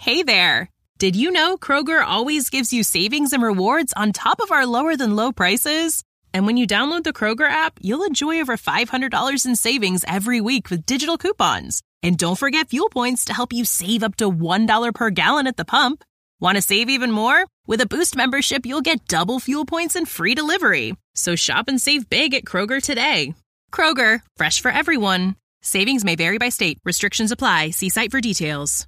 Hey there! Did you know Kroger always gives you savings and rewards on top of our lower-than-low prices? And when you download the Kroger app, you'll enjoy over $500 in savings every week with digital coupons. And don't forget fuel points to help you save up to $1 per gallon at the pump. Want to save even more? With a Boost membership, you'll get double fuel points and free delivery. So shop and save big at Kroger today. Kroger, fresh for everyone. Savings may vary by state. Restrictions apply. See site for details.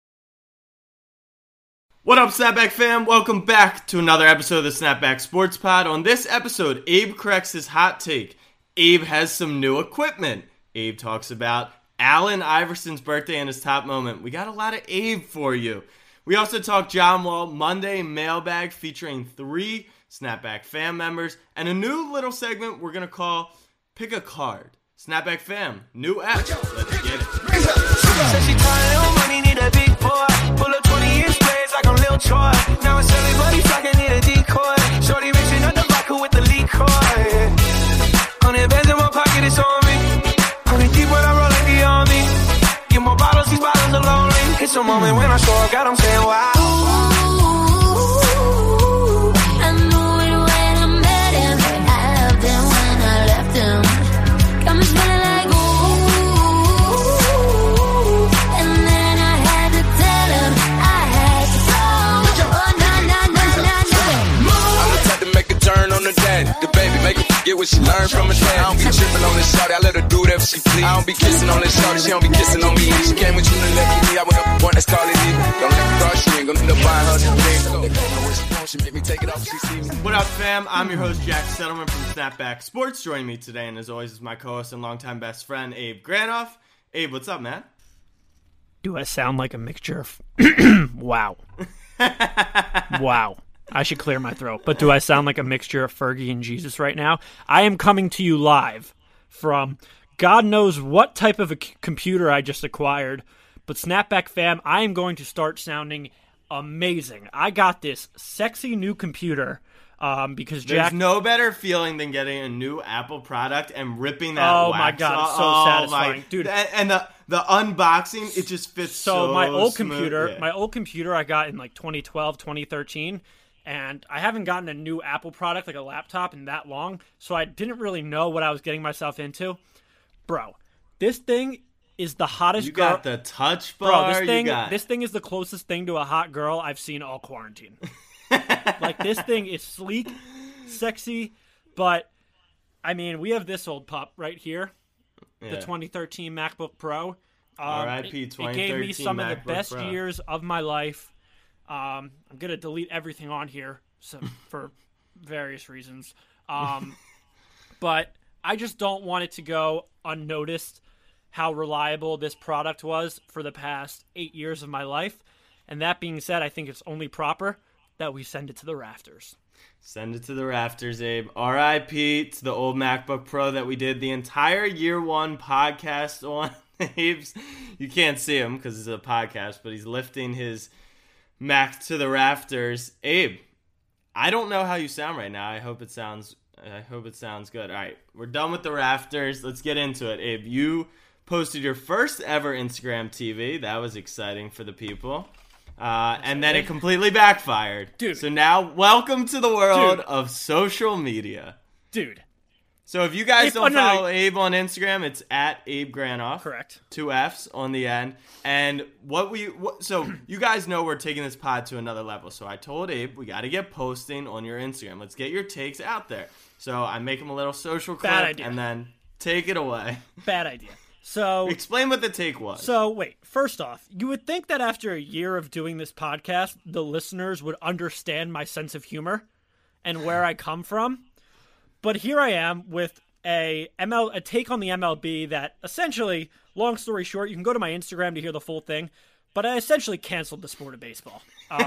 What up, Snapback fam? Welcome back to another episode of the Snapback Sports Pod. On this episode, Abe corrects his hot take. Abe has some new equipment. Abe talks about Allen Iverson's birthday and his top moment. We got a lot of Abe for you. We also talk John Wall Monday mailbag featuring 3 Snapback fam members and a new little segment we're going to call Pick a Card. Snapback fam, new app. Let's get it. Said she tired, little money, need a big boy. Pull up 20-inch blades like I'm Lil Troy. Now it's everybody fucking need a decoy. Shorty reaching out the vodka with the liquor. 100 bands in my pocket, it's on me. 100 deep when I roll like the army. Get more bottles, these bottles are lonely. It's a moment when I show up, God, I'm saying wow. I knew it when I met him. I loved him when I left him. Got me feeling like the baby make her forget what she learned from her dad. I don't be tripping on this shawty, I let her do whatever she please. I don't be kissing on this shawty, she don't be kissing on me. She came with you and left me, I went up a point, that's called it even. Don't let her thought she ain't gonna end up buying her some things. She make me take it off, she see me. What up, fam? I'm your host, Jack Settleman from Snapback Sports. Joining me today, and as always, is my co-host and longtime best friend, Abe Granoff. Abe, what's up, man? Do I sound like a mixture of... Wow. Wow. I should clear my throat. But do I sound like a mixture of Fergie and Jesus right now? I am coming to you live from God knows what type of a computer I just acquired. But Snapback fam, I am going to start sounding amazing. I got this sexy new computer because Jack... There's no better feeling than getting a new Apple product and ripping that wax. My God, it's so satisfying. Dude. And the unboxing, it just fits so my old smooth. computer I got in like 2012, 2013. And I haven't gotten a new Apple product, like a laptop, in that long, so I didn't really know what I was getting myself into. Bro, this thing is the hottest You girl. got the touch bar. Bro, this thing is the closest thing to a hot girl I've seen all quarantine. Like, this thing is sleek, sexy, but, I mean, we have this old pup right here, the 2013 MacBook Pro. R.I.P. 2013 It gave me some MacBook of the best Pro. years of my life. I'm going to delete everything on here for various reasons. But I just don't want it to go unnoticed how reliable this product was for the past 8 years of my life. And that being said, I think it's only proper that we send it to the rafters. Send it to the rafters, Abe. R.I.P. to the old MacBook Pro that we did the entire year one podcast on. Abe's, you can't see him because it's a podcast, but he's lifting his Mac to the rafters. Abe, I don't know how you sound right now. I hope it sounds good. All right, we're done with the rafters. Let's get into it. Abe, you posted your first ever Instagram TV. That was exciting for the people. And then it completely backfired. Dude. So now, welcome to the world of social media. Dude. So if you guys don't follow Abe on Instagram, it's at Abe Granoff. Correct. 2 F's on the end. And so you guys know we're taking this pod to another level. So I told Abe, we got to get posting on your Instagram. Let's get your takes out there. So I make him a little social clip and then take it away. Bad idea. So explain what the take was. So wait, first off, you would think that after a year of doing this podcast, the listeners would understand my sense of humor and where I come from. But here I am with a take on the MLB that essentially, long story short, you can go to my Instagram to hear the full thing, but I essentially canceled the sport of baseball.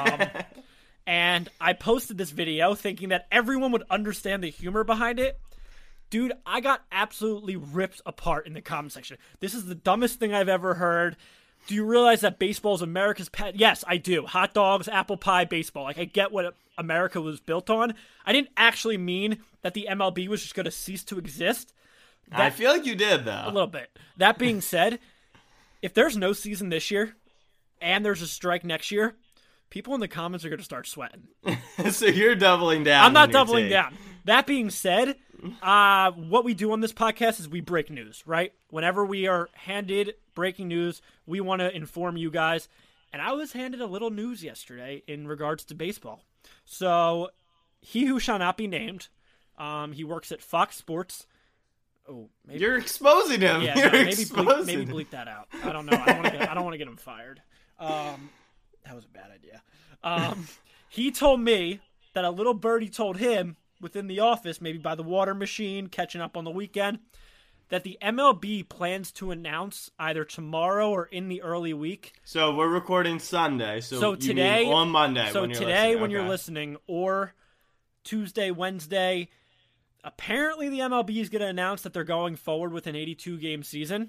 And I posted this video thinking that everyone would understand the humor behind it. Dude, I got absolutely ripped apart in the comment section. This is the dumbest thing I've ever heard. Do you realize that baseball is America's pet? Yes, I do. Hot dogs, apple pie, baseball. Like, I get what America was built on. I didn't actually mean that the MLB was just going to cease to exist. I feel like you did, though. A little bit. That being said, if there's no season this year, and there's a strike next year, people in the comments are going to start sweating. So you're doubling down. I'm not on your doubling take. down. That being said, what we do on this podcast is we break news, right? Whenever we are handed breaking news, we want to inform you guys. And I was handed a little news yesterday in regards to baseball. So he who shall not be named, he works at Fox Sports. Oh, maybe You're exposing him. yeah, You're no, maybe exposing him. bleep that out. I don't know. I don't want to get him fired. That was a bad idea. He told me that a little birdie told him within the office, maybe by the water machine, catching up on the weekend, that the MLB plans to announce either tomorrow or in the early week. So we're recording Sunday. So you today, mean on Monday. So when you're today, listening. when you're Okay. listening, or Tuesday, Wednesday, apparently the MLB is going to announce that they're going forward with an 82-game season.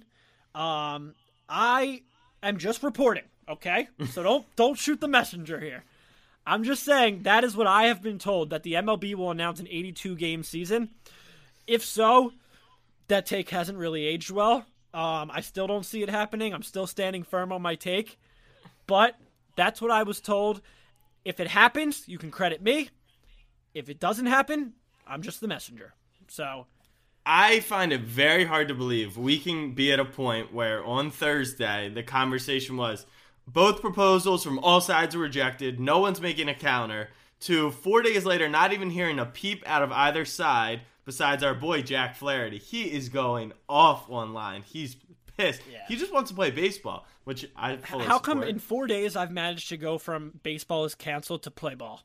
I am just reporting, okay? So don't shoot the messenger here. I'm just saying that is what I have been told, that the MLB will announce an 82-game season. If so, that take hasn't really aged well. I still don't see it happening. I'm still standing firm on my take. But that's what I was told. If it happens, you can credit me. If it doesn't happen, I'm just the messenger. So I find it very hard to believe we can be at a point where on Thursday the conversation was both proposals from all sides were rejected, no one's making a counter, to 4 days later not even hearing a peep out of either side besides our boy Jack Flaherty. He is going off online. He's pissed. Yeah. He just wants to play baseball, which I fully how come support. in 4 days I've managed to go from baseball is canceled to play ball?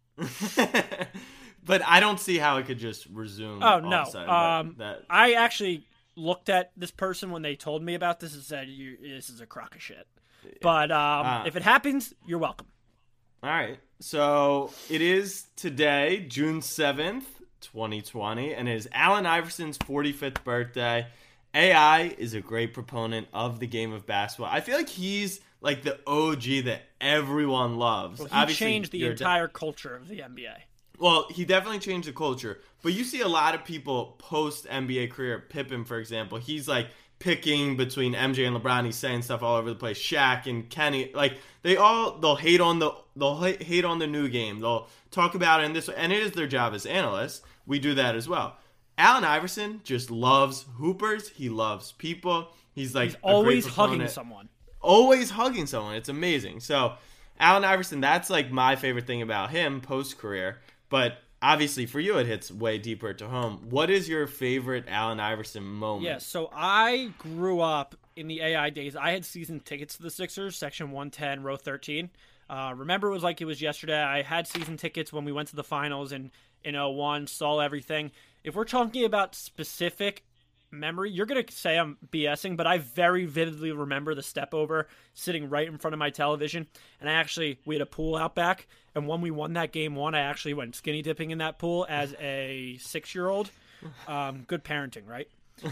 But I don't see how it could just resume. Oh, all no. of a sudden, I actually looked at this person when they told me about this and said, this is a crock of shit. But if it happens, you're welcome. All right. So it is today, June 7th, 2020, and it is Allen Iverson's 45th birthday. AI is a great proponent of the game of basketball. I feel like he's like the OG that everyone loves. Well, he Obviously, changed the you're entire culture of the NBA. Well, he definitely changed the culture. But you see a lot of people post-NBA career. Pippen, for example, he's like picking between MJ and LeBron. He's saying stuff all over the place. Shaq and Kenny, like they'll hate on the new game. They'll talk about it in this way, and it is their job as analysts. We do that as well. Allen Iverson just loves hoopers. He loves people. He's like Always a great hugging proponent. someone. Always hugging someone. It's amazing. So Allen Iverson, that's like my favorite thing about him post-career. But obviously for you, it hits way deeper to home. What is your favorite Allen Iverson moment? Yeah, so I grew up in the AI days. I had season tickets to the Sixers, section 110, row 13. Remember, it was like it was yesterday. I had season tickets when we went to the finals in 01, saw everything. If we're talking about specific memory, you're going to say I'm BSing, but I very vividly remember the step over sitting right in front of my television. And we had a pool out back. And when we won that game 1, I actually went skinny dipping in that pool as a 6-year-old. Good parenting, right?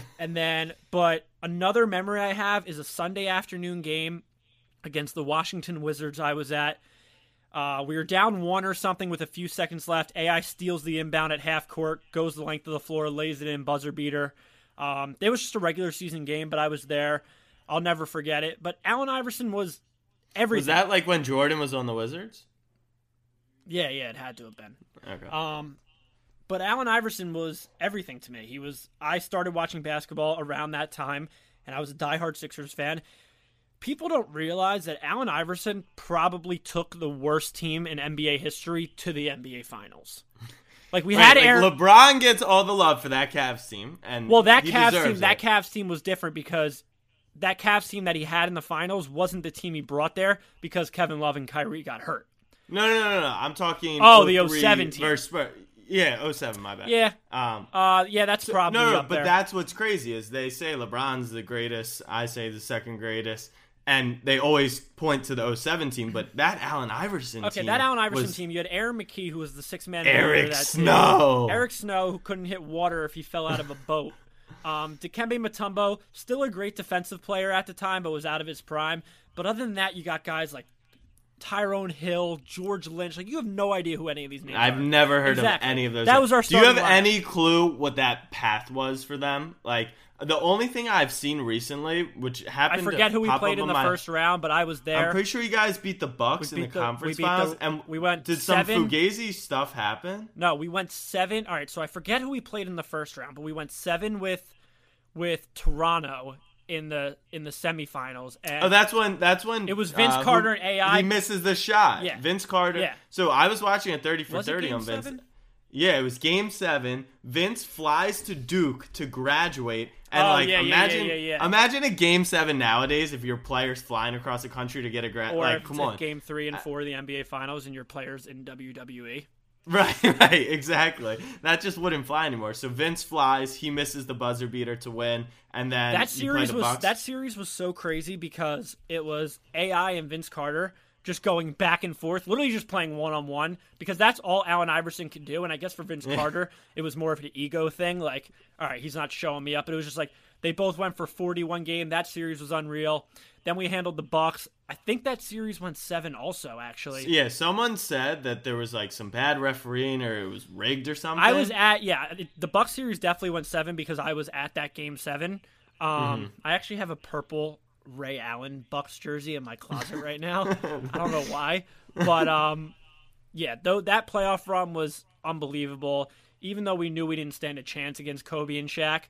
But another memory I have is a Sunday afternoon game against the Washington Wizards I was at. We were down 1 or something with a few seconds left. AI steals the inbound at half court, goes the length of the floor, lays it in, buzzer beater. It was just a regular season game, but I was there. I'll never forget it. But Allen Iverson was everything. Was that like when Jordan was on the Wizards? Yeah, it had to have been. Okay. But Allen Iverson was everything to me. I started watching basketball around that time, and I was a diehard Sixers fan. People don't realize that Allen Iverson probably took the worst team in NBA history to the NBA Finals. Like LeBron gets all the love for that Cavs team, and that he Cavs team was different because that Cavs team that he had in the finals wasn't the team he brought there because Kevin Love and Kyrie got hurt. No. I'm talking. The 07 team. Yeah, 07. My bad. Yeah. That's probably up but there. that's what's crazy is they say LeBron's the greatest. I say the second greatest. And they always point to the 07 team, but that Allen Iverson team. Okay, that Allen Iverson team, you had Aaron McKee, who was the sixth man. Eric Snow. Eric Snow, who couldn't hit water if he fell out of a boat. Dikembe Mutombo, still a great defensive player at the time, but was out of his prime. But other than that, you got guys like Tyrone Hill, George Lynch. Like, you have no idea who any of these names are. I've never heard Exactly. of any of those. That was our Do you have starting lineup. any clue what that path was for them? Like, the only thing I've seen recently, which I happened forget to who we pop played up in the on my- first round, but I was there. I'm pretty sure you guys beat the Bucks in the conference finals. And we went did 7. some Fugazi stuff happen? No, we went 7. All right, so I forget who we played in the first round, but we went 7 with Toronto in the semifinals. And Oh, that's when It was Vince Carter and AI. He misses the shot. Yeah. Vince Carter. Yeah. So I was watching a 30 for Was it 30 game on Vince. 7? Yeah, it was game 7. Vince flies to Duke to graduate. And imagine a game 7 nowadays if your player's flying across the country to get a grad. Or Like, if come it's on. game 3 and 4 of the NBA Finals and your players in WWE. Right, exactly. That just wouldn't fly anymore. So Vince flies, he misses the buzzer beater to win, and then That you play series the was Bucks. that series was so crazy because it was AI and Vince Carter just going back and forth, literally just playing one-on-one, because that's all Allen Iverson could do. And I guess for Vince Carter, it was more of an ego thing. Like, all right, he's not showing me up. But it was just like they both went for 41 game. That series was unreal. Then we handled the Bucks. I think that series went 7 also, actually. Yeah, someone said that there was like some bad refereeing or it was rigged or something. I was at, the Bucks series definitely went 7 because I was at that game 7. I actually have a purple Ray Allen Bucks jersey in my closet right now. I don't know why, but though that playoff run was unbelievable. Even though we knew we didn't stand a chance against Kobe and Shaq.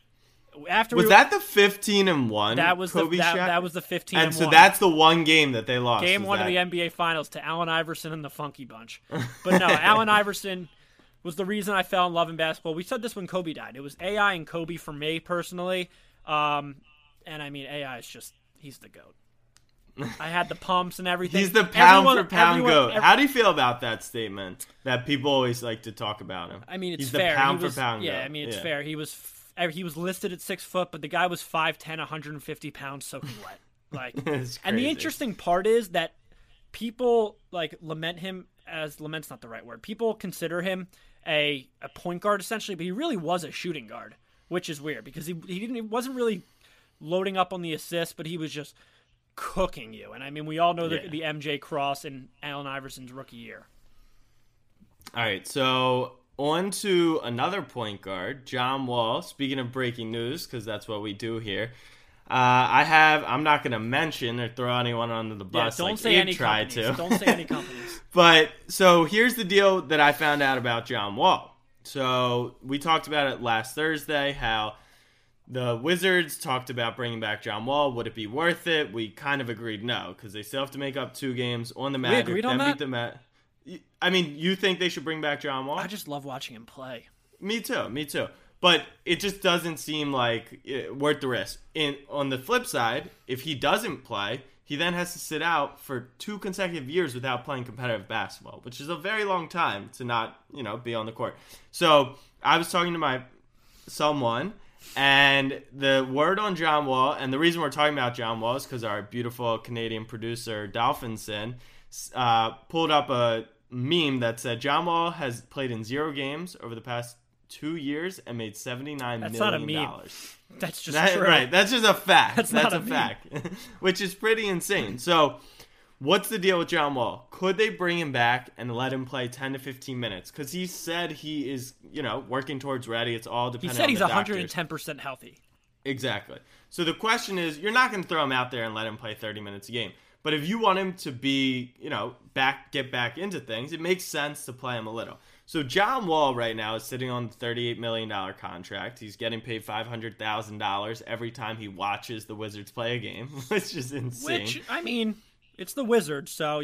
Was that the 15-1? That was Kobe the Shaq? that was the 15-1. And so that's the one game that they lost. Game 1 of the NBA Finals to Allen Iverson and the Funky Bunch. But no, Allen Iverson was the reason I fell in love in basketball. We said this when Kobe died. It was AI and Kobe for me personally. And I mean, AI is just, he's the GOAT. I had the pumps and everything. He's the pound-for-pound GOAT. How do you feel about that statement that people always like to talk about him? I mean, it's He's fair. the pound-for-pound Yeah, GOAT. I mean, it's fair. He was listed at 6 foot, but the guy was 5'10", 150 pounds soaking wet. Like, It's and the crazy. interesting part is that people lament's not the right word. People consider him a point guard essentially, but he really was a shooting guard, which is weird because he wasn't really loading up on the assists, but he was just cooking you. And I mean, we all know the MJ Cross in Allen Iverson's rookie year. All right, so on to another point guard, John Wall. Speaking of breaking news, because that's what we do here, I'm not going to mention or throw anyone under the bus. Don't like say Abe any tried companies. to. Don't say any companies. But so here's the deal that I found out about John Wall. So we talked about it last Thursday, how the Wizards talked about bringing back John Wall. Would it be worth it? We kind of agreed no, because they still have to make up 2 games on the Magic. agreed on then that? beat the I mean, you think they should bring back John Wall? I just love watching him play. Me too. But it just doesn't seem like worth the risk. On the flip side, if he doesn't play, he then has to sit out for 2 consecutive years without playing competitive basketball, which is a very long time to not, be on the court. So I was talking to someone, and the word on John Wall, and the reason we're talking about John Wall is because our beautiful Canadian producer, Dolphinson, pulled up a meme that said John Wall has played in 0 games over the past 2 years and made $79 million. That's not a meme. That's just true. Right, that's just a fact. That's That's not a a meme. fact, which is pretty insane. So what's the deal with John Wall? Could they bring him back and let him play 10 to 15 minutes? Because he said he is, working towards ready. It's all He dependent said on he's the doctors. 110% healthy. Exactly. So the question is, you're not going to throw him out there and let him play 30 minutes a game. But if you want him to be, get back into things, it makes sense to play him a little. So John Wall right now is sitting on the $38 million contract. He's getting paid $500,000 every time he watches the Wizards play a game, which is insane. Which, I mean, it's the Wizards, so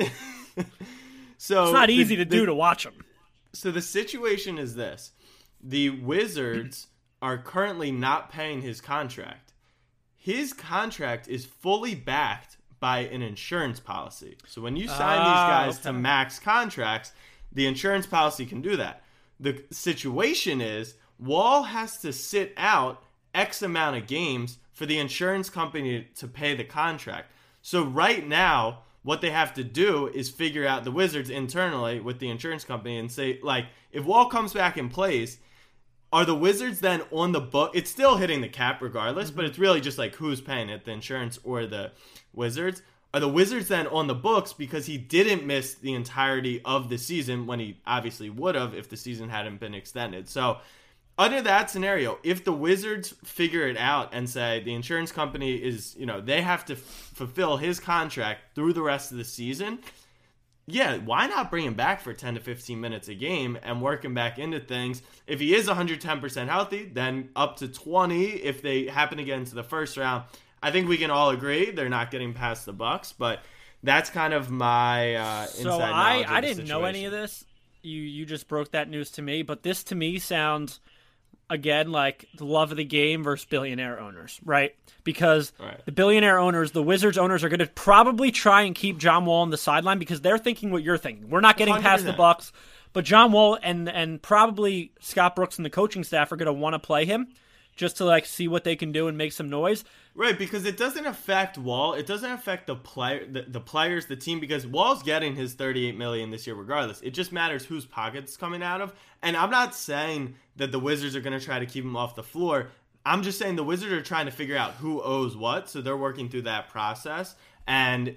So it's not easy to do to watch them. So the situation is this. The Wizards are currently not paying his contract. His contract is fully backed by an insurance policy. So when you sign these guys to max contracts, the insurance policy can do that. The situation is Wall has to sit out X amount of games for the insurance company to pay the contract. So right now, what they have to do is figure out the Wizards internally with the insurance company and say, like, if Wall comes back and plays, are the Wizards then on the book? It's still hitting the cap regardless, but it's really just like who's paying it, the insurance or the Wizards. are the Wizards then on the books because he didn't miss the entirety of the season when he obviously would have if the season hadn't been extended? So under that scenario, if the Wizards figure it out and say the insurance company is, they have to fulfill his contract through the rest of the season, yeah, why not bring him back for 10 to 15 minutes a game and work him back into things? If he is 110% healthy, then up to 20 if they happen to get into the first round. I think we can all agree they're not getting past the Bucks, but that's kind of my inside knowledge of the I didn't know situation. any of this. You just broke that news to me, but this to me sounds, again, like the love of the game versus billionaire owners, right? Because the billionaire owners, the Wizards owners, are going to probably try and keep John Wall on the sideline because they're thinking what you're thinking. We're not getting past the 100%. Bucks, but John Wall and probably Scott Brooks and the coaching staff are going to want to play him just to see what they can do and make some noise. Right, because it doesn't affect Wall. It doesn't affect the players, the team, because Wall's getting his $38 million this year regardless. It just matters whose pocket it's coming out of. And I'm not saying that the Wizards are going to try to keep him off the floor. I'm just saying the Wizards are trying to figure out who owes what, so they're working through that process. And,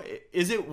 is it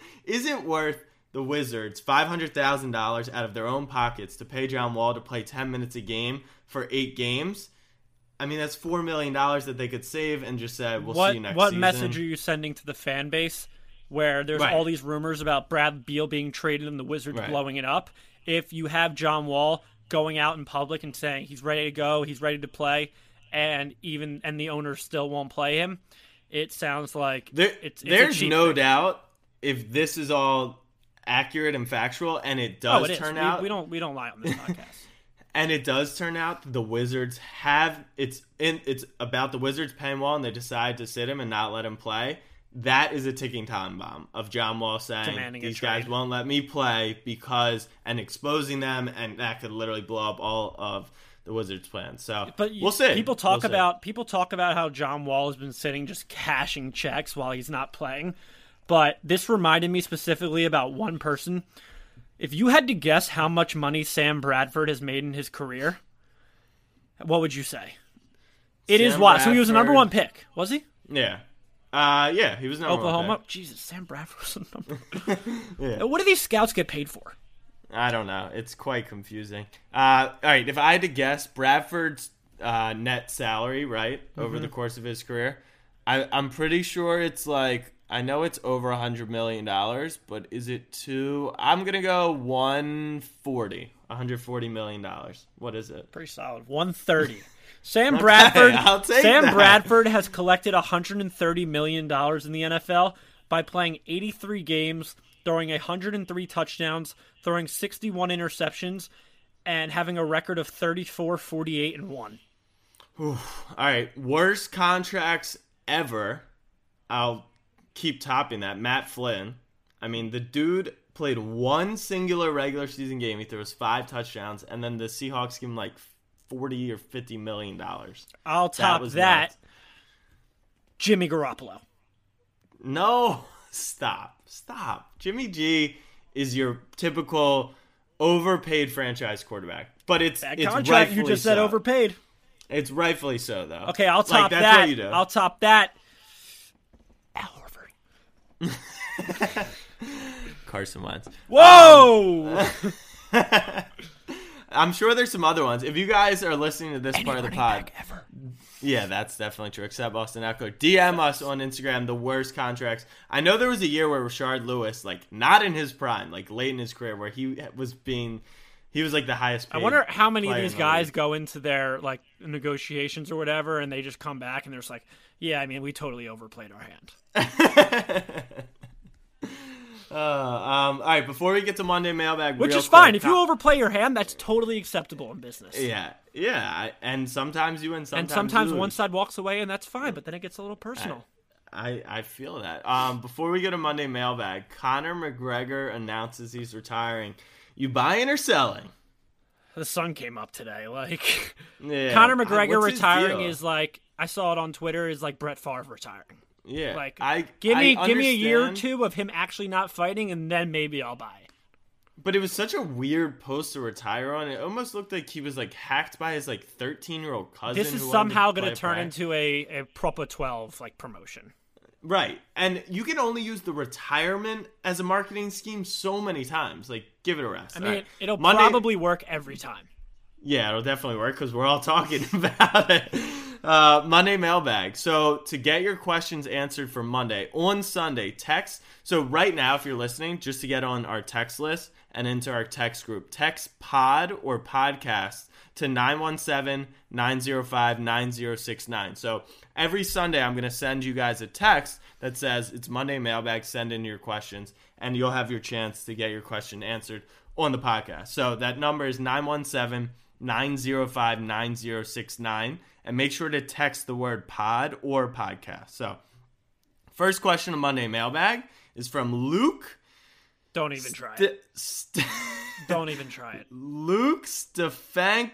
worth the Wizards $500,000 out of their own pockets to pay John Wall to play 10 minutes a game for 8 games? I mean, that's $4 million that they could save and just say, we'll see you next What season. message are you sending to the fan base where there's all these rumors about Brad Beal being traded and the Wizards blowing it up? If you have John Wall going out in public and saying he's ready to go, he's ready to play, and the owners still won't play him, it sounds like there's no doubt if this is all accurate and factual, and it does turn out. We don't lie on this podcast. And it does turn out that the Wizards it's about the Wizards paying Wall and they decide to sit him and not let him play. That is a ticking time bomb of John Wall saying Demanding these guys won't let me play and exposing them, and that could literally blow up all of the Wizards' plans. So we'll see. People talk about how John Wall has been sitting just cashing checks while he's not playing. But this reminded me specifically about one person. If you had to guess how much money Sam Bradford has made in his career, what would you say? So he was the number 1 pick, was he? Yeah. He was number Oklahoma. 1 pick. Jesus, Sam Bradford was the number. What do these scouts get paid for? I don't know. It's quite confusing. All right, if I had to guess, Bradford's net salary, right, over the course of his career, I'm pretty sure it's I know it's over $100 million, but is it I'm going to go $140 million. What is it? Pretty solid. 130. Sam Bradford. I'll take Sam that. Bradford has collected $130 million in the NFL by playing 83 games, throwing 103 touchdowns, throwing 61 interceptions, and having a record of 34, 48, and 1. All right, worst contracts ever. I'll keep topping that. Matt Flynn. I mean, the dude played one singular regular season game. He throws 5 touchdowns, and then the Seahawks give him $40 or $50 million. I'll top that. Nuts. Jimmy Garoppolo. No, stop. Jimmy G is your typical overpaid franchise quarterback, but it's contract. rightfully You just so. said overpaid. It's rightfully so, though. Okay, I'll top that's that. What you do. I'll top that. Al Horford. Carson Wentz. Whoa! I'm sure there's some other ones. If you guys are listening to this part of the pod, Ever. yeah, that's definitely true. Except Boston Echo. DM us on Instagram the worst contracts. I know there was a year where Rashard Lewis, not in his prime, late in his career, where he was the highest paid. I wonder how many of player these in the guys league. go into their negotiations or whatever, and they just come back and they're just like, "Yeah, I mean, we totally overplayed our hand." All right, before we get to Monday mailbag, Which real is fine. quick, If you overplay your hand, that's totally acceptable in business. yeah, and sometimes you win, Sometimes you one lose. side walks away, and that's fine, but then it gets a little personal. I feel that. Before we get to Monday mailbag, Conor McGregor announces he's retiring. You buying or selling? The sun came up today. Yeah. Conor McGregor What's his retiring deal? is I saw it on Twitter, is like Brett Favre retiring. Yeah. Give me a year or understand, 2 of him actually not fighting, and then maybe I'll buy it. But it was such a weird post to retire on. It almost looked like he was hacked by his 13-year-old cousin. This is who wanted somehow play going to turn practice. into a Propa 12 promotion. Right. And you can only use the retirement as a marketing scheme so many times. Like, give it a rest. I mean, right. it'll Monday, probably work every time. Yeah, it'll definitely work because we're all talking about it. Monday mailbag. So to get your questions answered for Monday, on Sunday, text. So right now, if you're listening, just to get on our text list and into our text group, text pod or podcast to 917-905-9069. So every Sunday, I'm going to send you guys a text that says it's Monday mailbag, send in your questions, and you'll have your chance to get your question answered on the podcast. So that number is 917-905-9069, and make sure to text the word pod or podcast. So first question of Monday mailbag is from Luke. Don't even try it. Don't even try it. Luke Stefankiewicz.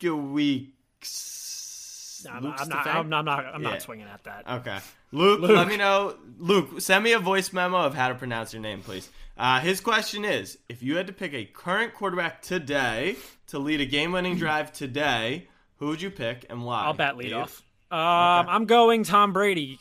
I'm not swinging at that. Okay. Luke, let me know. Luke, send me a voice memo of how to pronounce your name, please. His question is, if you had to pick a current quarterback today to lead a game-winning drive today, who would you pick and why? I'll bat leadoff. I'm going Tom Brady.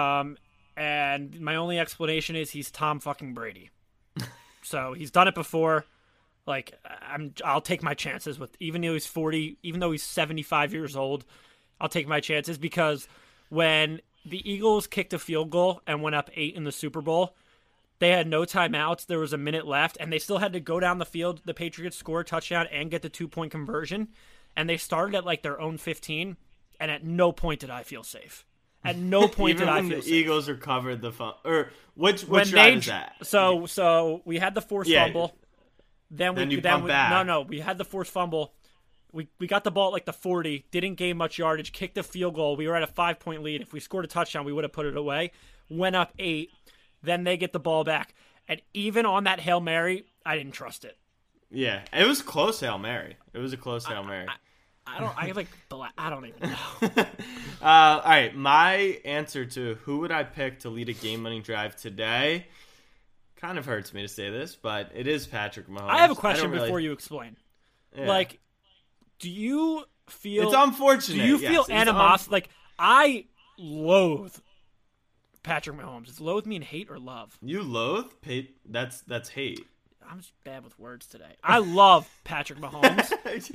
And my only explanation is he's Tom fucking Brady. So he's done it before. Like, I'll take my chances with, even though he's 40, even though he's 75 years old, I'll take my chances because when the Eagles kicked a field goal and went up 8 in the Super Bowl, they had no timeouts. There was a minute left, and they still had to go down the field. The Patriots score a touchdown and get the 2-point conversion, and they started at like their own 15, and at no point did I feel safe. At no point did I feel safe. The Eagles recovered the which drive is that? So we had the forced fumble. Then we back. We had the forced fumble. We got the ball at like the 40, didn't gain much yardage, kicked a field goal. We were at a 5-point lead. If we scored a touchdown, we would have put it away. Went up 8. Then they get the ball back. And even on that Hail Mary, I didn't trust it. Yeah, it was close Hail Mary. It was a close Hail Mary. I don't even know. All right, my answer to who would I pick to lead a game-winning drive today kind of hurts me to say this, but it is Patrick Mahomes. I have a question before you explain. Yeah. Like, do you feel... It's unfortunate. Do you feel animosity? Like, I loathe Patrick Mahomes. Does loathe mean hate or love? You loathe? That's hate. I'm just bad with words today. I love Patrick Mahomes.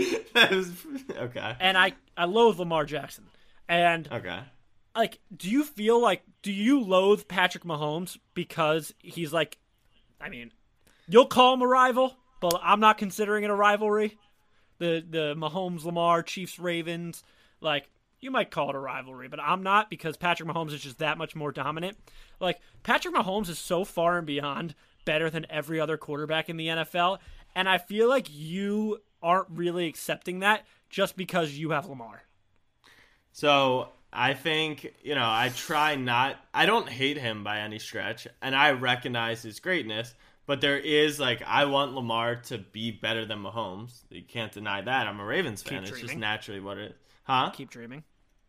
Okay. And I loathe Lamar Jackson. And okay. Like, do you loathe Patrick Mahomes because he's like, I mean, you'll call him a rival, but I'm not considering it a rivalry. The Mahomes, Lamar, Chiefs, Ravens, like, you might call it a rivalry, but I'm not because Patrick Mahomes is just that much more dominant. Like, Patrick Mahomes is so far and beyond better than every other quarterback in the NFL, and I feel like you aren't really accepting that just because you have Lamar. So I think, I don't hate him by any stretch, and I recognize his greatness, but there is, I want Lamar to be better than Mahomes. You can't deny that. I'm a Ravens fan. It's just naturally what it is. Huh? Keep dreaming.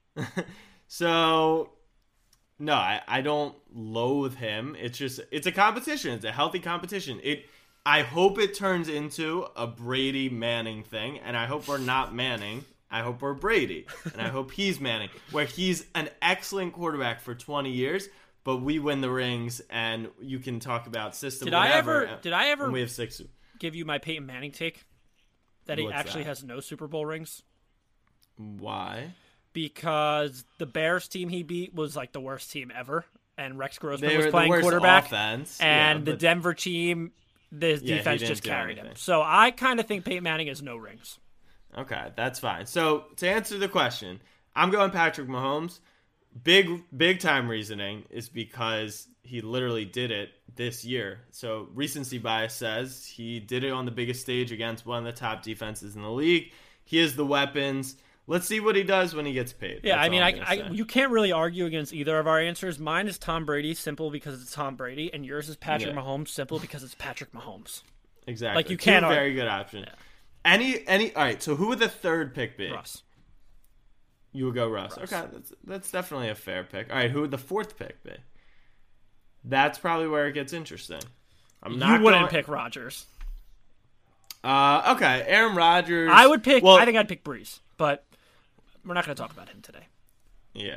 So, no, I don't loathe him. It's a competition. It's a healthy competition. I hope it turns into a Brady Manning thing, and I hope we're not Manning. I hope we're Brady, and I hope he's Manning, where he's an excellent quarterback for 20 years, but we win the rings, and you can talk about system. Did I ever we have 6. Give you my Peyton Manning take? That he actually has no Super Bowl rings? Why? Because the Bears team he beat was like the worst team ever, and Rex Grossman was the playing worst quarterback. Offense. And the Denver team, the defense just carried him. So I kind of think Peyton Manning has no rings. Okay, that's fine. So to answer the question, I'm going Patrick Mahomes. Big time reasoning is because he literally did it this year. So recency bias says he did it on the biggest stage against one of the top defenses in the league. He has the weapons. Let's see what he does when he gets paid. Yeah, you can't really argue against either of our answers. Mine is Tom Brady, simple because it's Tom Brady, and yours is Patrick Mahomes, simple because it's Patrick Mahomes. Exactly. Like, you can't argue. Very good option. Yeah. All right, so who would the third pick be? Russ. You would go Russ. Okay, that's definitely a fair pick. All right, who would the fourth pick be? That's probably where it gets interesting. You wouldn't pick Rodgers. Okay, Aaron Rodgers. I would pick. I think I'd pick Breeze, but we're not going to talk about him today. Yeah.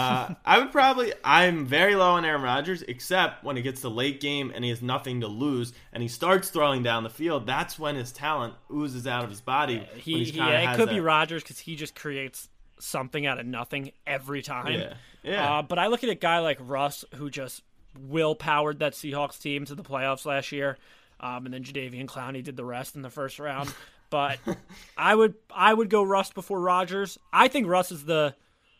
I'm very low on Aaron Rodgers, except when it gets to late game and he has nothing to lose and he starts throwing down the field. That's when his talent oozes out of his body. It could be Rodgers because he just creates something out of nothing every time. Yeah. But I look at a guy like Russ who just will-powered that Seahawks team to the playoffs last year. And then Jadeveon Clowney did the rest in the first round. But I would go Russ before Rodgers. I think Russ is the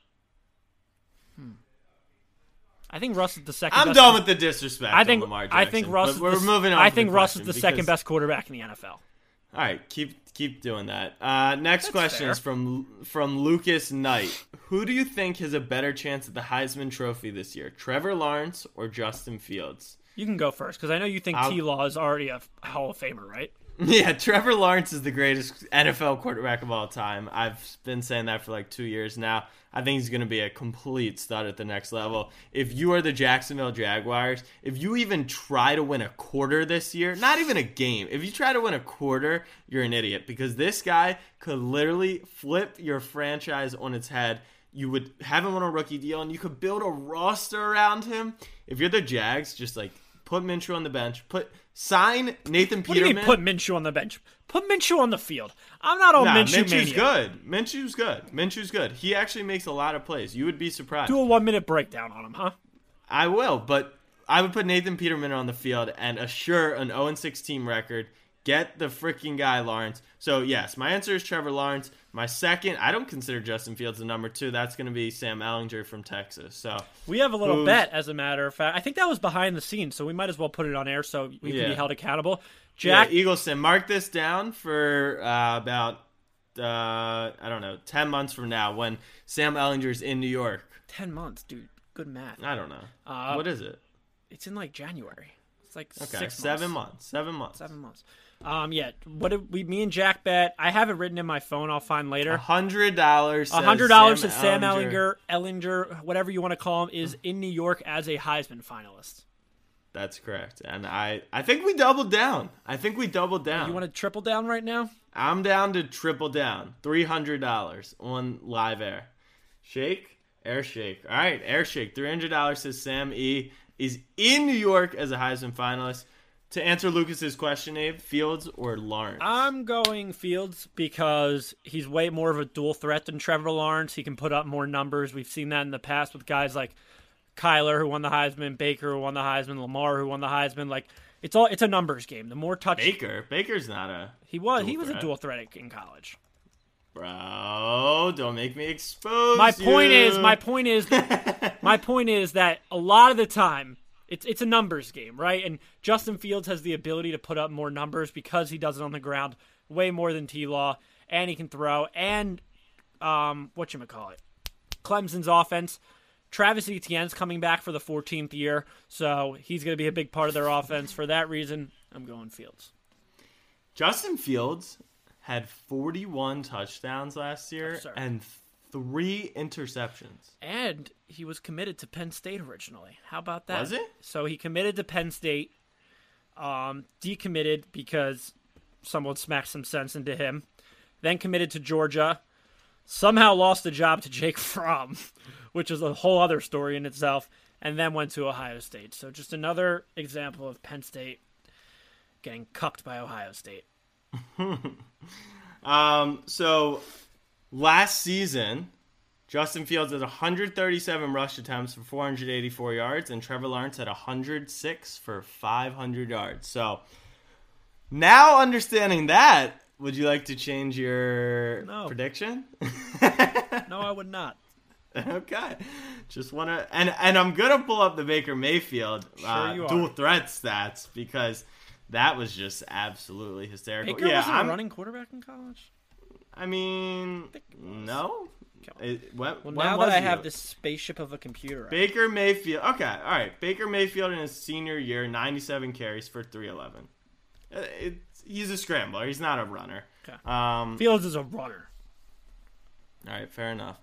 second. I'm best. done with the disrespect. I think Lamar Jackson, I think Russ. We're moving on. I to think the Russ is question the second because- best quarterback in the NFL. All right, keep doing that. Next question fair. is from Lucas Knight. Who do you think has a better chance at the Heisman Trophy this year, Trevor Lawrence or Justin Fields? You can go first because I know you think T-Law is already a Hall of Famer, right? Yeah, Trevor Lawrence is the greatest NFL quarterback of all time. I've been saying that for like 2 years now. I think he's going to be a complete stud at the next level. If you are the Jacksonville Jaguars, if you even try to win a quarter this year, not even a game, if you try to win a quarter, you're an idiot because this guy could literally flip your franchise on its head. You would have him on a rookie deal, and you could build a roster around him. If you're the Jags, just like put Minshew on the bench, sign Nathan Peterman. What do you mean put Minshew on the bench? Put Minshew on the field. I'm not on Minshew Minshew's mania. good. Minshew's good. He actually makes a lot of plays. You would be surprised. Do a 1-minute breakdown on him, huh? I will, but I would put Nathan Peterman on the field and assure an 0-6 team record. Get the freaking guy, Lawrence. So, yes, my answer is Trevor Lawrence. My second, I don't consider Justin Fields the number 2. That's going to be Sam Ehlinger from Texas. So we have a little bet, as a matter of fact. I think that was behind the scenes, so we might as well put it on air so we can be held accountable. Jack Eagleson, mark this down for about 10 months from now when Sam Ehlinger's in New York. 10 months, dude. Good math. I don't know. What is it? It's in like January. It's like Okay, 6 7 months. 7 months. 7 months. Me and Jack bet. I have it written in my phone. I'll find later. $100. $100 says Sam Ehlinger, whatever you want to call him, is in New York as a Heisman finalist. That's correct. And I think we doubled down. You want to triple down right now? I'm down to triple down. $300 on live air. Air shake. All right, air shake. $300 says Sam E. is in New York as a Heisman finalist. To answer Lucas's question, Abe, Fields or Lawrence? I'm going Fields because he's way more of a dual threat than Trevor Lawrence. He can put up more numbers. We've seen that in the past with guys like Kyler, who won the Heisman, Baker, who won the Heisman, Lamar, who won the Heisman. Like it's a numbers game. The more touch Baker's not a he was a dual threat in college. Bro, don't make me expose my you. point is that a lot of the time it's a numbers game, right? And Justin Fields has the ability to put up more numbers because he does it on the ground way more than T-Law, and he can throw. And Clemson's offense. Travis Etienne's coming back for the 14th year, so he's going to be a big part of their offense. For that reason, I'm going Fields. Justin Fields had 41 touchdowns last year and 3 interceptions. And he was committed to Penn State originally. How about that? Was it? So he committed to Penn State, decommitted because someone smacked some sense into him, then committed to Georgia, somehow lost the job to Jake Fromm, which is a whole other story in itself, and then went to Ohio State. So just another example of Penn State getting cucked by Ohio State. So last season, Justin Fields had 137 rush attempts for 484 yards, and Trevor Lawrence had 106 for 500 yards. So now understanding that, would you like to change your prediction? No, I would not. Okay. Just want to... And I'm going to pull up the Baker Mayfield dual threat stats because that was just absolutely hysterical. Baker wasn't a running quarterback in college? I mean, no. Now that I have this spaceship of a computer. Baker Mayfield. Okay, all right. Baker Mayfield in his senior year, 97 carries for 311. He's a scrambler. He's not a runner. Okay. Fields is a runner. All right, fair enough.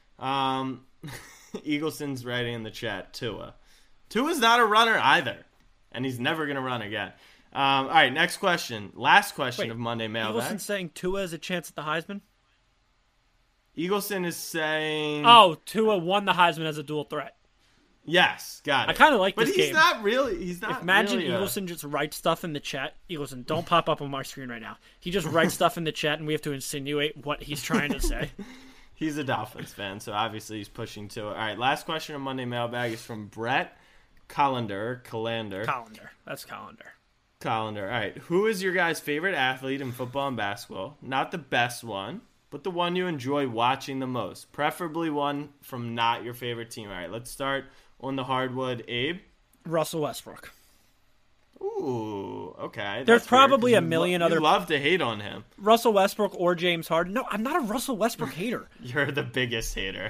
Eagleson's writing in the chat, Tua. Tua's not a runner either, and he's never going to run again. All right, next question. Last question of Monday Mailbag. Eagleson saying Tua has a chance at the Heisman? Eagleson is saying... Oh, Tua won the Heisman as a dual threat. Yes, got it. I kind of like this game. game. He's not Imagine really Eagleson just writes stuff in the chat. Eagleson, don't pop up on my screen right now. He just writes stuff in the chat, and we have to insinuate what he's trying to say. He's a Dolphins fan, so obviously he's pushing to it. All right, last question on Monday Mailbag is from Brett Colander. That's Colander. All right, who is your guys' favorite athlete in football and basketball? Not the best one, but the one you enjoy watching the most. Preferably one from not your favorite team. All right, let's start on the hardwood. Abe? Russell Westbrook. Ooh, okay. There's probably a million other... You love to hate on him. Russell Westbrook or James Harden. No, I'm not a Russell Westbrook hater. You're the biggest hater.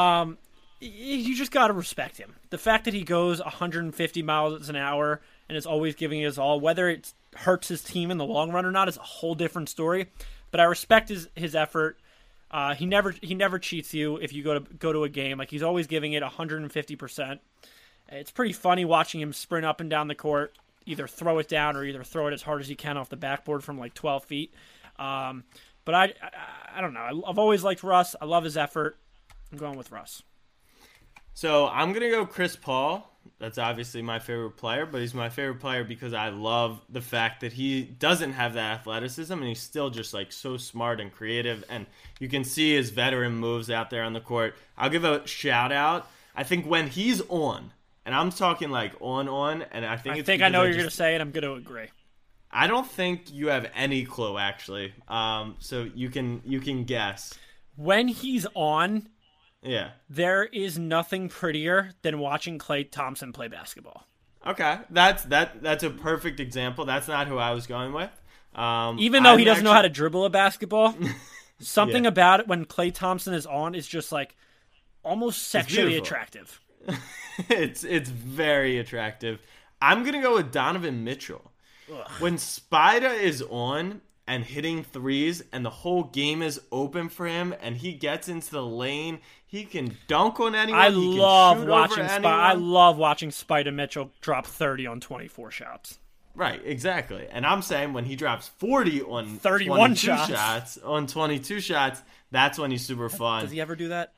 You just got to respect him. The fact that he goes 150 miles an hour and is always giving his all, whether it hurts his team in the long run or not, is a whole different story. But I respect his effort. He never cheats you if you go to a game. Like, he's always giving it 150%. It's pretty funny watching him sprint up and down the court, either throw it down or either throw it as hard as he can off the backboard from like 12 feet. But I don't know. I've always liked Russ. I love his effort. I'm going with Russ. So I'm going to go Chris Paul. That's obviously my favorite player, but he's my favorite player because I love the fact that he doesn't have that athleticism and he's still just like so smart and creative, and you can see his veteran moves out there on the court. I'll give a shout out. I think when he's on, and I'm talking like on, and I think I know what you're going to say, and I'm going to agree. I don't think you have any clue actually. So you can guess. When he's on, yeah, there is nothing prettier than watching Klay Thompson play basketball. Okay, that's a perfect example. That's not who I was going with. Even though he doesn't know how to dribble a basketball, something about it when Klay Thompson is on is just like almost sexually attractive. It's very attractive. I'm gonna go with Donovan Mitchell. Ugh. When Spida is on and hitting threes and the whole game is open for him and he gets into the lane, he can dunk on anyone. I love watching Spida Mitchell drop 30 on 24 shots. Right, exactly. And I'm saying when he drops 40 on 31 shots on 22 shots, that's when he's super fun. Does he ever do that?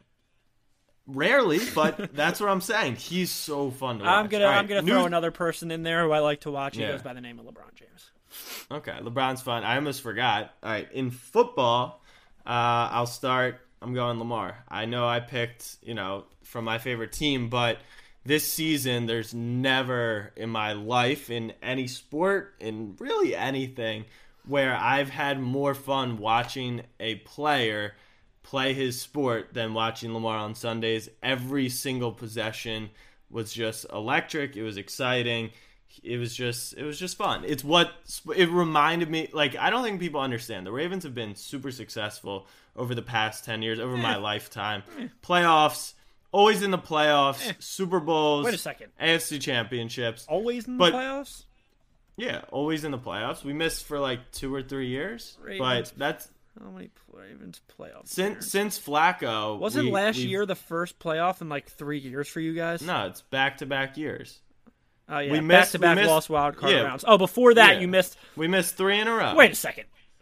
Rarely, but that's what I'm saying. He's so fun to watch. I'm gonna throw another person in there who I like to watch. He goes by the name of LeBron James. Okay, LeBron's fun. I almost forgot. All right, in football, I'll start. I'm going Lamar. I know I picked, from my favorite team, but this season there's never in my life, in any sport, in really anything, where I've had more fun watching a player play his sport than watching Lamar on Sundays. Every single possession was just electric. It was exciting. It was just fun. It reminded me, like, I don't think people understand. The Ravens have been super successful over the past 10 years, over my lifetime. Playoffs, always in the playoffs, Super Bowls. Wait a second. AFC championships. Always in the playoffs? Yeah, always in the playoffs. We missed for like 2 or 3 years, but that's... How many Ravens playoffs? Since Flacco... Wasn't last year the first playoff in like 3 years for you guys? No, it's back-to-back years. Oh, yeah. Back-to-back lost wild card rounds. Oh, before that, you missed... We missed 3 in a row. Wait a second.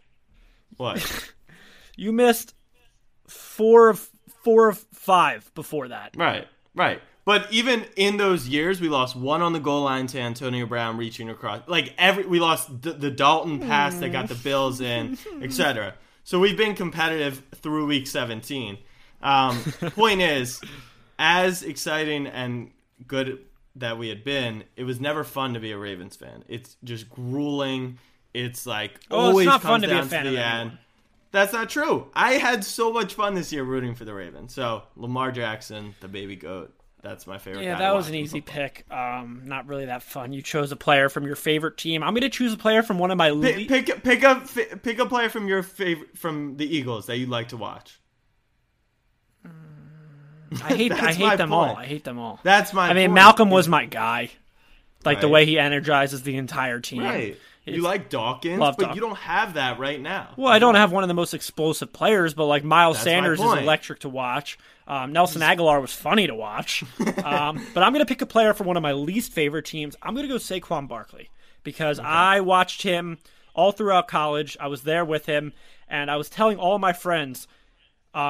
What? You missed 4 of 5 before that. Right. But even in those years, we lost 1 on the goal line to Antonio Brown reaching across. We lost the Dalton pass that got the Bills in, etc. So we've been competitive through week 17. Point is, as exciting and good that we had been, it was never fun to be a Ravens fan. It's just grueling. It's like always it's not comes fun to down be a fan to the of end. anyone. That's not true. I had so much fun this year rooting for the Ravens. So Lamar Jackson, the baby goat. That's my favorite. Yeah, that was an easy pick. Not really that fun. You chose a player from your favorite team. I'm going to choose a player from one of my pick a player from your favorite from the Eagles that you'd like to watch. I hate them all. I hate them all. That's my. I mean, point. Malcolm was my guy. Like the way he energizes the entire team. Right. You like Dawkins, but you don't have that right now. Well, I don't have one of the most explosive players, but like Miles Sanders is electric to watch. Nelson Aguilar was funny to watch. But I'm going to pick a player for one of my least favorite teams. I'm going to go Saquon Barkley because I watched him all throughout college. I was there with him, and I was telling all my friends,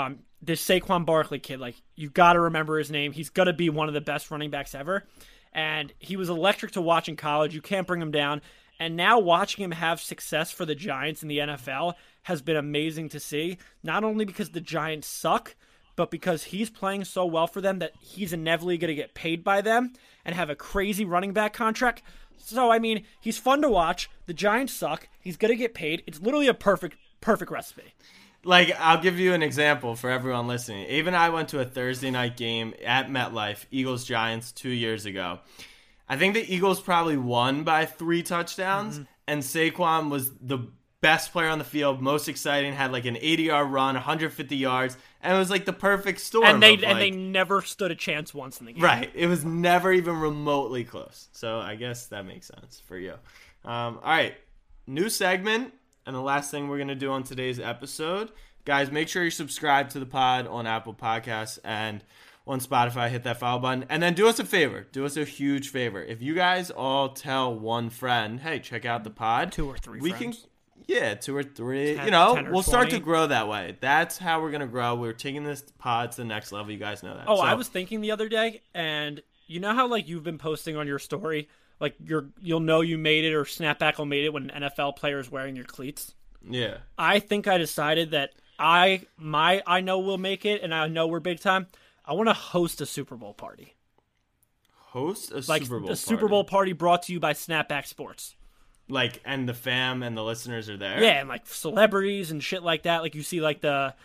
this Saquon Barkley kid, like, you got to remember his name. He's going to be one of the best running backs ever. And he was electric to watch in college. You can't bring him down. And now watching him have success for the Giants in the NFL has been amazing to see. Not only because the Giants suck, but because he's playing so well for them that he's inevitably going to get paid by them and have a crazy running back contract. So, I mean, he's fun to watch. The Giants suck. He's going to get paid. It's literally a perfect recipe. Like, I'll give you an example for everyone listening. Abe and I went to a Thursday night game at MetLife, Eagles-Giants, 2 years ago. I think the Eagles probably won by 3 touchdowns, and Saquon was the best player on the field, most exciting, had like an 80-yard run, 150 yards, and it was like the perfect storm. And they never stood a chance once in the game. Right. It was never even remotely close. So I guess that makes sense for you. All right. New segment. And the last thing we're going to do on today's episode, guys, make sure you subscribe to the pod on Apple Podcasts and on Spotify. Hit that follow button. And then do us a favor. Do us a huge favor. If you guys all tell one friend, hey, check out the pod. 2 or 3 friends. 2 or 3. 10, you know, 10 or we'll start 20. to grow that way. That's how we're going to grow. We're taking this pod to the next level. You guys know that. Oh, I was thinking the other day, and you know how, like, you've been posting on your story, like, you'll know you made it, or Snapback made it when an NFL player is wearing your cleats? Yeah. I think I decided that I know we'll make it, and I know we're big time. I want to host a Super Bowl party. Host a Like Super Bowl a Super Bowl party brought to you by Snapback Sports. Like, and the fam and the listeners are there? Yeah, and like celebrities and shit like that. Like, you see like the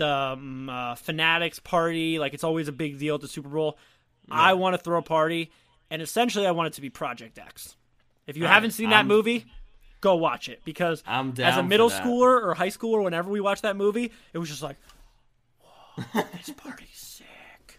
Fanatics party. Like, it's always a big deal at the Super Bowl. Yeah. I want to throw a party, and essentially I want it to be Project X. If you haven't seen that movie, go watch it. Because I'm down as a middle schooler or high schooler, whenever we watched that movie, it was just like, whoa, this party's sick.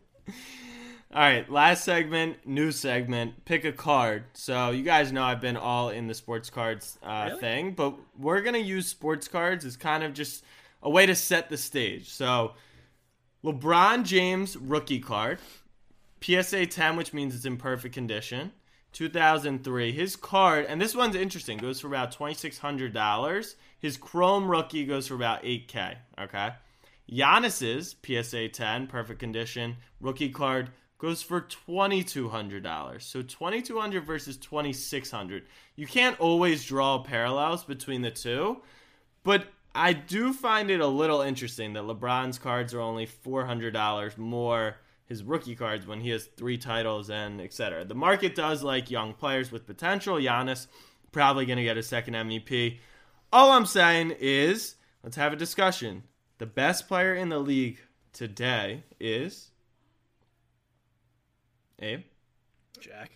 All right, last segment, new segment, pick a card. So you guys know I've been all in the sports cards thing, but we're going to use sports cards as kind of just a way to set the stage. So LeBron James rookie card, PSA 10, which means it's in perfect condition, 2003. His card, and this one's interesting, goes for about $2,600. His Chrome rookie goes for about $8K, okay? Giannis's PSA 10, perfect condition, rookie card, goes for $2,200. So $2,200 versus $2,600. You can't always draw parallels between the two, but I do find it a little interesting that LeBron's cards are only $400 more, his rookie cards, when he has 3 titles and etc. The market does like young players with potential. Giannis probably going to get a second MVP. All I'm saying is, let's have a discussion. The best player in the league today is Abe? Jack.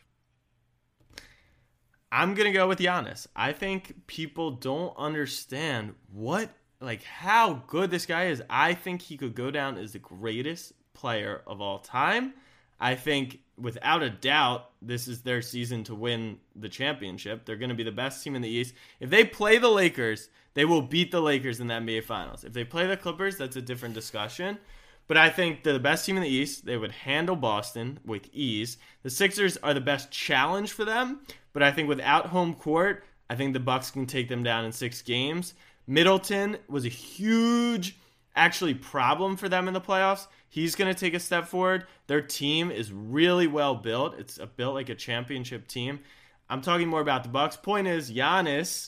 I'm going to go with Giannis. I think people don't understand how good this guy is. I think he could go down as the greatest player of all time. I think, without a doubt, this is their season to win the championship. They're going to be the best team in the East. If they play the Lakers, they will beat the Lakers in the NBA Finals. If they play the Clippers, that's a different discussion. But I think they're the best team in the East. They would handle Boston with ease. The Sixers are the best challenge for them. But I think without home court, I think the Bucks can take them down in 6 games. Middleton was a huge, problem for them in the playoffs. He's going to take a step forward. Their team is really well built. It's built like a championship team. I'm talking more about the Bucks. Point is, Giannis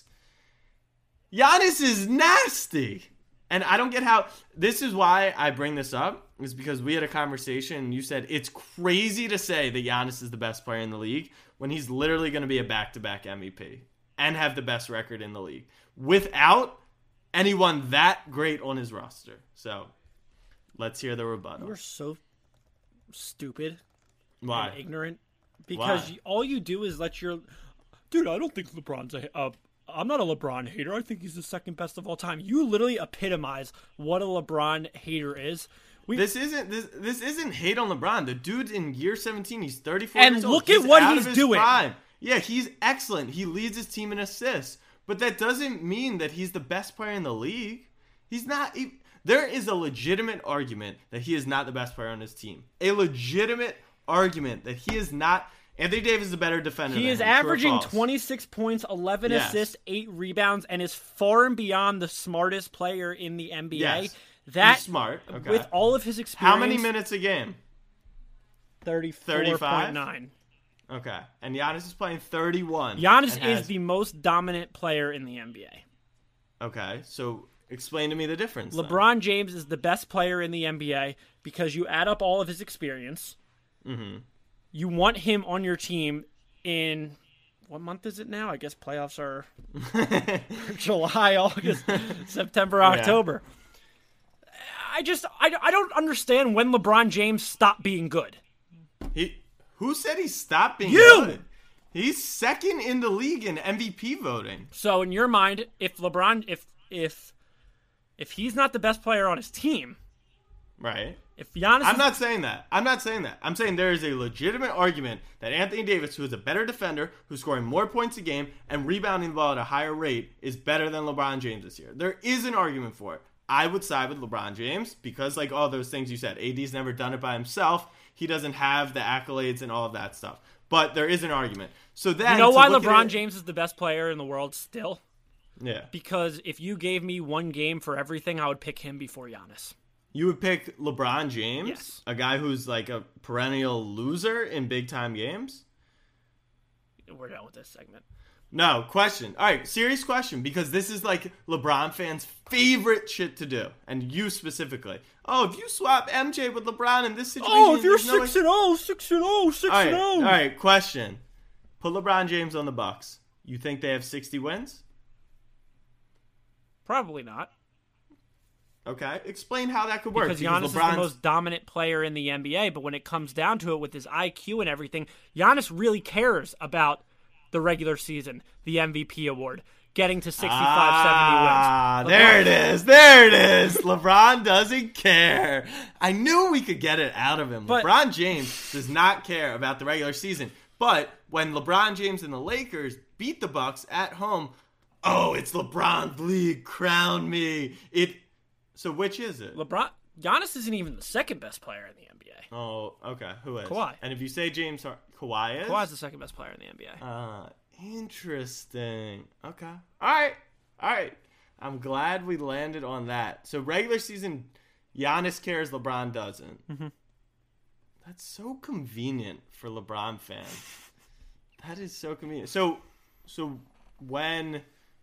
is nasty. And I don't get how, this is why I bring this up, is because we had a conversation and you said it's crazy to say that Giannis is the best player in the league when he's literally going to be a back-to-back MVP and have the best record in the league without anyone that great on his roster. So let's hear the rebuttal. You're so stupid. Why? And ignorant. Because all you do is let your... Dude, I don't think LeBron's I'm not a LeBron hater. I think he's the second best of all time. You literally epitomize what a LeBron hater is. This isn't hate on LeBron. The dude's in year 17. He's 34 and years old. look at what he's doing. Prime. Yeah, he's excellent. He leads his team in assists. But that doesn't mean that he's the best player in the league. He's not. There is a legitimate argument that he is not the best player on his team. A legitimate argument that he is not. Anthony Davis is a better defender. He is averaging 26 points, 11 assists, 8 rebounds, and is far and beyond the smartest player in the NBA. Yes. That He's smart. Okay. with all of his experience. How many minutes a game? 34.9. Okay. And Giannis is playing 31. Giannis is the most dominant player in the NBA. Okay. So explain to me the difference. LeBron James is the best player in the NBA because you add up all of his experience. Mm-hmm. You want him on your team in, what month is it now? I guess playoffs are July, August, September, October. I don't understand when LeBron James stopped being good. Who said he stopped being You! good? He's second in the league in MVP voting. So in your mind, if LeBron, if he's not the best player on his team, Right. if Giannis, I'm not saying that. I'm saying there is a legitimate argument that Anthony Davis, who is a better defender, who's scoring more points a game and rebounding the ball at a higher rate, is better than LeBron James this year. There is an argument for it. I would side with LeBron James because, like all those things you said, AD's never done it by himself. He doesn't have the accolades and all of that stuff. But there is an argument. So then, you know why LeBron James is the best player in the world still? Yeah. Because if you gave me one game for everything, I would pick him before Giannis. You would pick LeBron James? Yes. A guy who's like a perennial loser in big-time games? We're done with this segment. No, question. All right, serious question, because this is like LeBron fans' favorite shit to do, and you specifically. Oh, if you swap MJ with LeBron in this situation... Oh, if you're there's no 6-0, All right, question. Put LeBron James on the Bucks. You think they have 60 wins? Probably not. Okay, explain how that could work. Because Giannis is the most dominant player in the NBA, but when it comes down to it with his IQ and everything, Giannis really cares about the regular season, the MVP award, getting to 65, 70 wins. There it is. LeBron doesn't care. I knew we could get it out of him. But LeBron James does not care about the regular season. But when LeBron James and the Lakers beat the Bucks at home, oh, it's LeBron's league, crown me. So which is it? Giannis isn't even the second best player in the NBA. Oh, okay. Who is? Kawhi. And if you say Kawhi is? Kawhi's the second best player in the NBA. Interesting. Okay. All right. I'm glad we landed on that. So regular season, Giannis cares, LeBron doesn't. Mm-hmm. That's so convenient for LeBron fans. That is so convenient. So when...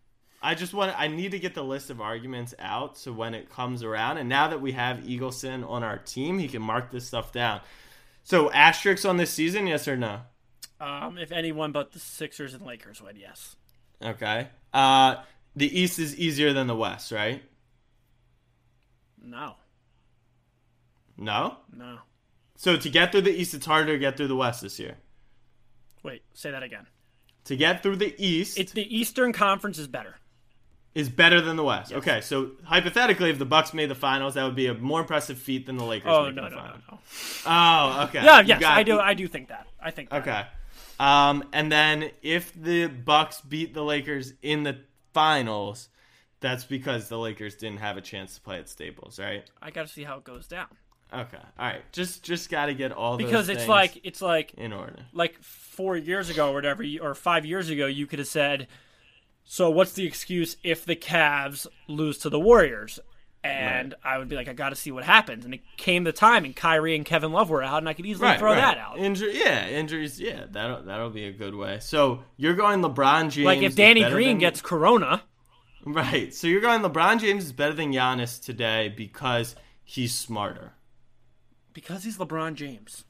I need to get the list of arguments out so when it comes around, and now that we have Eagleson on our team, he can mark this stuff down. So asterisks on this season, yes or no? If anyone but the Sixers and Lakers win, yes. Okay. The East is easier than the West, right? No. No? No. So to get through the East, it's harder to get through the West this year. Wait, say that again. To get through the East... The Eastern Conference is better. Is better than the West. Yes. Okay, so hypothetically, if the Bucks made the finals, that would be a more impressive feat than the Lakers making the finals. No. Oh, okay. Yeah, yes, I do think that. I think that. Okay. And then if the Bucks beat the Lakers in the finals, that's because the Lakers didn't have a chance to play at Staples, right? I got to see how it goes down. Okay. All right. Just got to get all because those it's like in order. Like 4 years ago or whatever, or 5 years ago, you could have said, so what's the excuse if the Cavs lose to the Warriors? And I would be like, I got to see what happens. And it came the time, and Kyrie and Kevin Love were out, and I could easily throw that out. Injuries. Yeah, that'll be a good way. So you're going LeBron James. Like if Danny Green gets Corona. Right. So you're going LeBron James is better than Giannis today because he's smarter. Because he's LeBron James.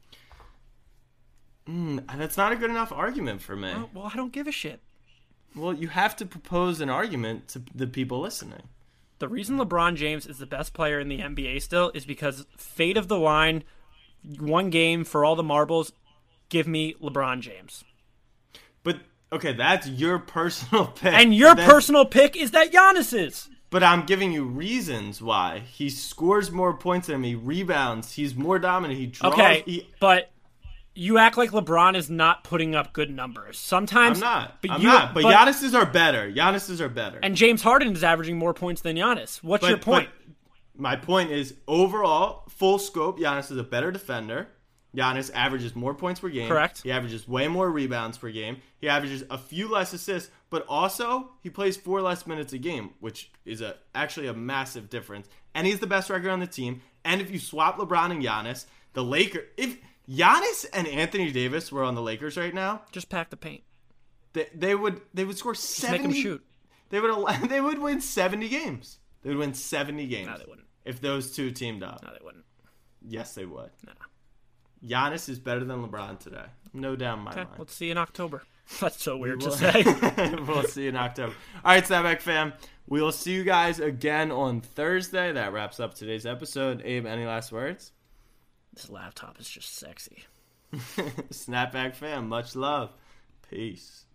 That's not a good enough argument for me. Well, I don't give a shit. Well, you have to propose an argument to the people listening. The reason LeBron James is the best player in the NBA still is because fate of the line, one game for all the marbles, give me LeBron James. But, okay, that's your personal pick. And your personal pick is that Giannis is. But I'm giving you reasons why. He scores more points than me, rebounds, he's more dominant, he draws. Okay, but you act like LeBron is not putting up good numbers. Sometimes I'm not. But Giannis's are better. And James Harden is averaging more points than Giannis. What's your point? My point is, overall, full scope, Giannis is a better defender. Giannis averages more points per game. Correct. He averages way more rebounds per game. He averages a few less assists, but also he plays 4 less minutes a game, which is actually a massive difference. and he's the best record on the team. And if you swap LeBron and Giannis, the Lakers, if Giannis and Anthony Davis were on the Lakers right now, Just pack the paint. they would score 70. Make them shoot. They would win 70 games. They would win 70 games. No, they wouldn't. If those two teamed up. No, they wouldn't. Yes, they would. No. Giannis is better than LeBron today. No doubt in my Okay, mind. let's see you in October. That's so weird to will. say. We'll see you in October. All right, Snapback fam. We will see you guys again on Thursday. That wraps up today's episode. Abe, any last words? This laptop is just sexy. Snapback fam, much love. Peace.